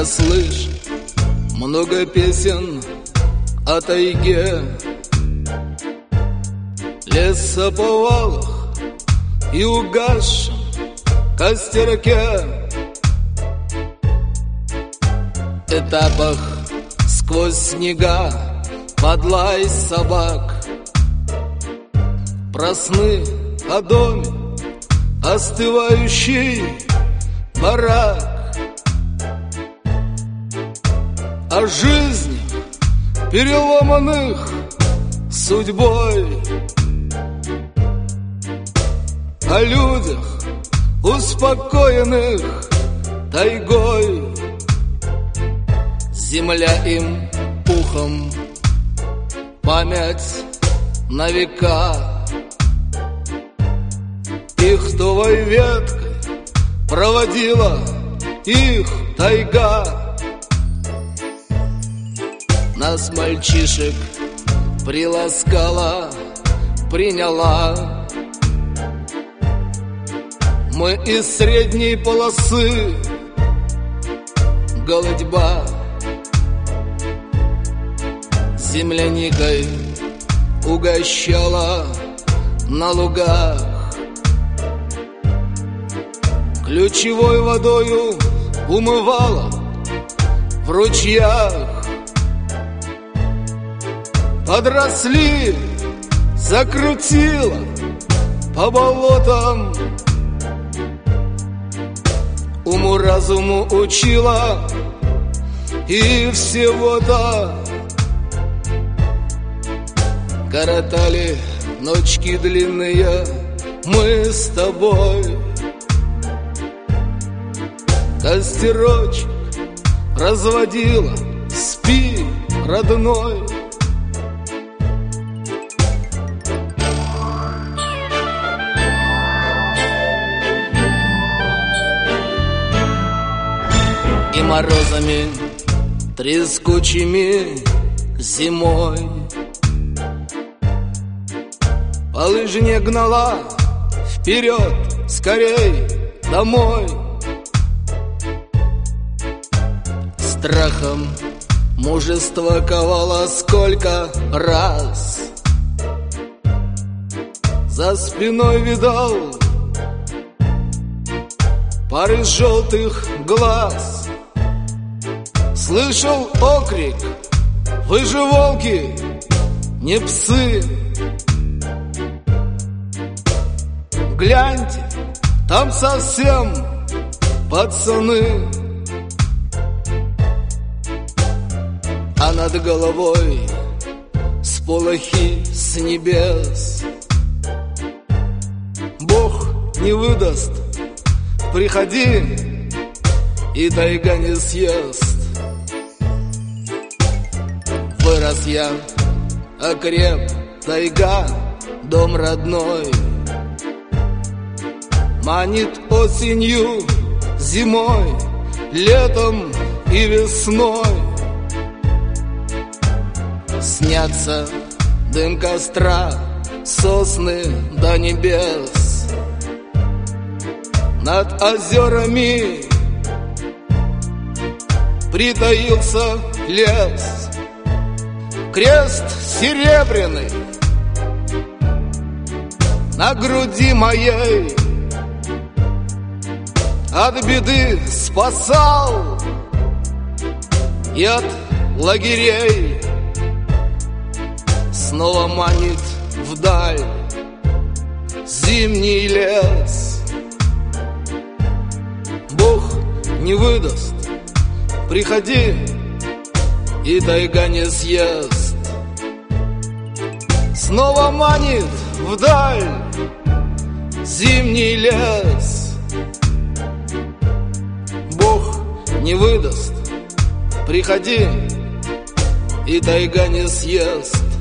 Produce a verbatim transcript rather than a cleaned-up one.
Я слышу много песен о тайге, лесоповалах и угасшем костерке, этапах сквозь снега под лай собак, про сны о доме, остывающий барак, о жизни, переломанных судьбой, о людях, успокоенных тайгой. Земля им пухом, память на века, пихтовой веткой проводила их тайга. Нас, мальчишек, приласкала, приняла. Мы из средней полосы, голодьба, земляникой угощала на лугах, ключевой водою умывала в ручьях. Подросли, закрутила по болотам, уму-разуму учила и всего-то. Коротали ночки длинные мы с тобой, костерочек разводила, спи, родной. И морозами трескучими зимой по лыжне гнала вперед, скорей домой. Страхом мужество ковало сколько раз, за спиной видал пары желтых глаз. Слышал окрик: вы же волки, не псы. Гляньте, там совсем пацаны. А над головой сполохи с небес. Бог не выдаст, приходи, и тайга не съест. Вырос я, окреп, тайга, дом родной. Манит осенью, зимой, летом и весной. Снятся дым костра, сосны до небес. Над озерами притаился лес. Крест серебряный на груди моей от беды спасал и от лагерей. Снова манит вдаль зимний лес. Бог не выдаст, приходи, и тайга не съест. Снова манит вдаль зимний лес. Бог не выдаст, приходи, и тайга не съест.